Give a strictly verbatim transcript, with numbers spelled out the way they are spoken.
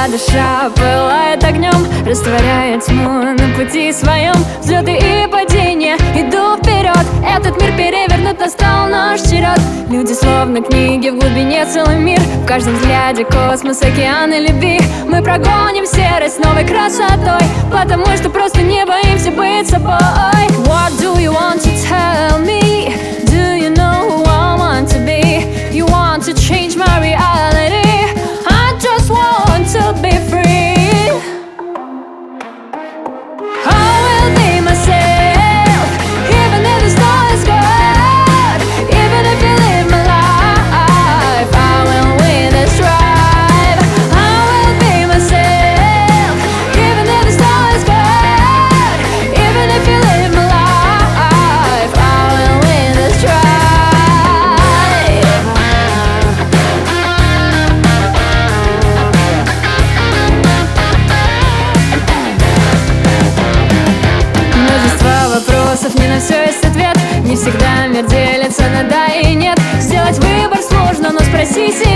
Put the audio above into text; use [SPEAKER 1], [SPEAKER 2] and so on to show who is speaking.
[SPEAKER 1] душа пылает огнем, растворяет тьму на пути своем. Взлеты и падения, иду вперед, этот мир перевернут, настал наш черед. Люди словно книги, в глубине целый мир, в каждом взгляде космос, океаны любви. Мы прогоним серость новой красотой, потому что просто не боимся быть собой. What do you want to tell me? Do you know who I want to be? You want to change my reality, I just want to be free. I will be myself, even if the snow is good. Even if you live my life, I will win this ride. I will be myself, even if the snow is good. Even if you live my life, I will win this ride. Множество вопросов, не на все есть ответ. Не всегда мир делится на да и нет. Сделать выбор сложно, но спроси себя.